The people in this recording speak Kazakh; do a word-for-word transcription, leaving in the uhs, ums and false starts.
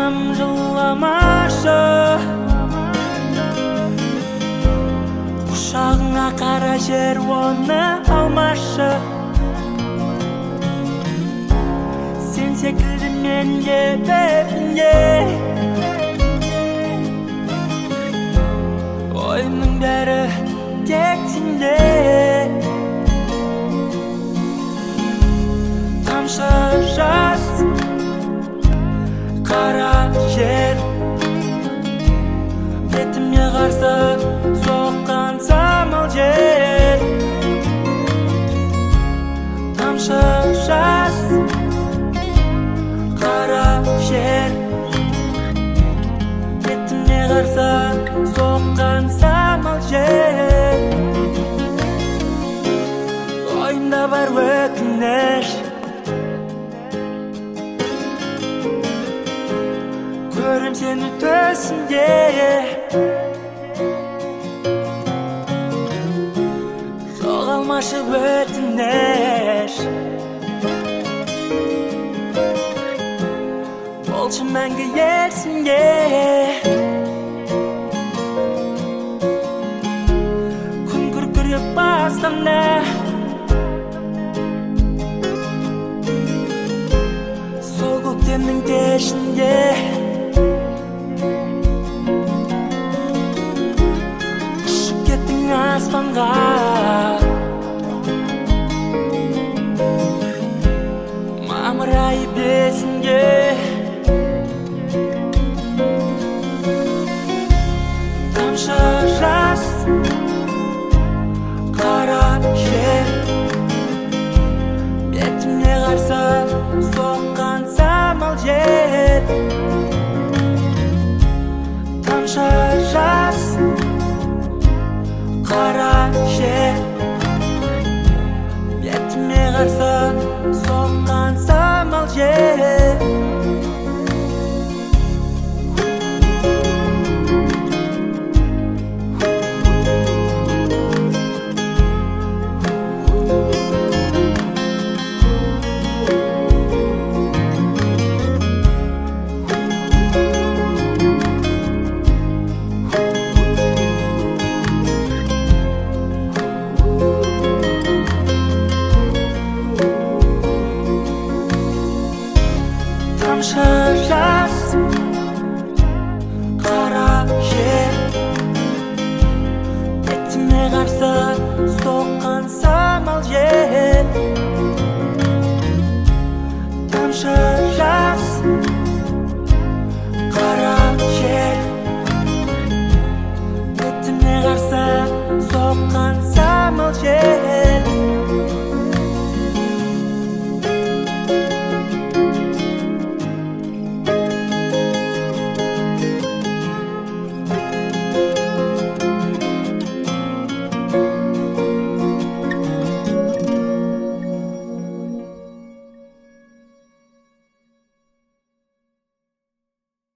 жаным жыламашы, құшағыңа қара жер оны алмашы. Сен секілді менге бетінде ойымның бәрі тек сенде. Тамшы жас, қара жер, бетіме қарсы соққан самал жел. Тамшы жас, қара жер, бетіме қарсы соққан самал жел. Ойымда бар өкініш, көрім сені төсінде. Жоғалмашы өтініш, болшы мәңгі есімде. Күн күркіреп бастамда, сол көктемнің кешінде ұшып кеттің аспанға. Мамыр айы бесінде тамшы жас, қара жер, бетіме қарсы соққан самал жел. Тамшы жас, қара жер, бетіме қарсы